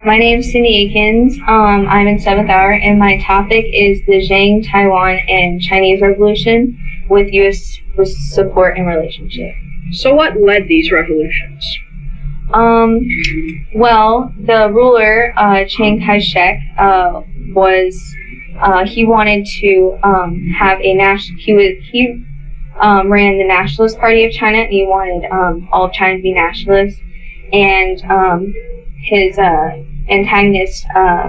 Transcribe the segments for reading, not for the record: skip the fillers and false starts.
My name's Cindy Akins. I'm in 7th hour, and my topic is the Zhang, Taiwan, and Chinese Revolution with U.S. support and relationship. So what led these revolutions? Well, the ruler, Chiang Kai-shek, he wanted to have a he ran the Nationalist Party of China, and he wanted all of China to be nationalist. And his antagonist,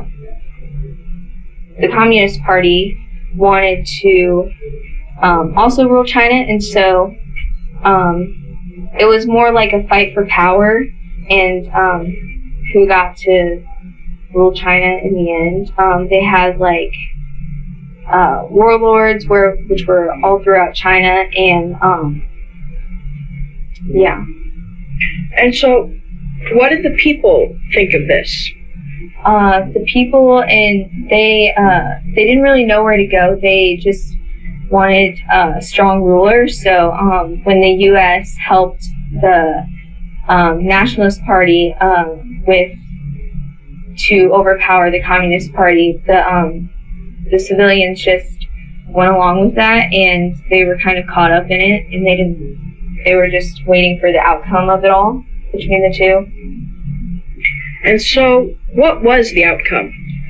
the Communist Party, wanted to also rule China, and so it was more like a fight for power and who got to rule China in the end. They had like warlords which were all throughout China, and yeah. And so, what did the people think of this? The people, and they didn't really know where to go. They just wanted a strong ruler. So when the U.S. helped the Nationalist Party to overpower the Communist Party, the civilians just went along with that, and they were kind of caught up in it, and they were just waiting for the outcome of it all between the two. And so, what was the outcome?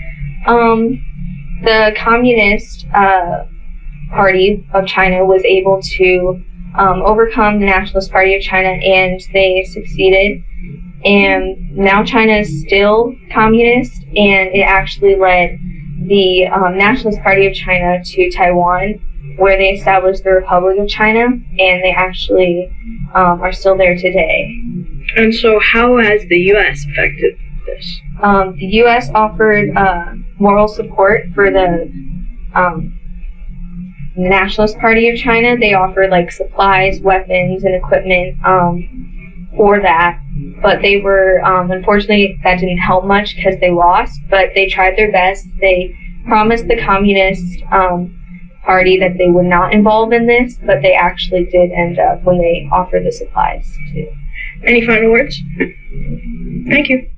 The Communist Party of China was able to overcome the Nationalist Party of China, and they succeeded. And now China is still communist, and it actually led the Nationalist Party of China to Taiwan, where they established the Republic of China, and they actually are still there today. And so how has the U.S. affected this? The U.S. offered moral support for the Nationalist Party of China. They offered like supplies, weapons, and equipment for that. But they were, unfortunately, that didn't help much because they lost, but they tried their best. They promised the Communist Party that they would not involve in this, but they actually did end up when they offered the supplies too. Any final words? Thank you.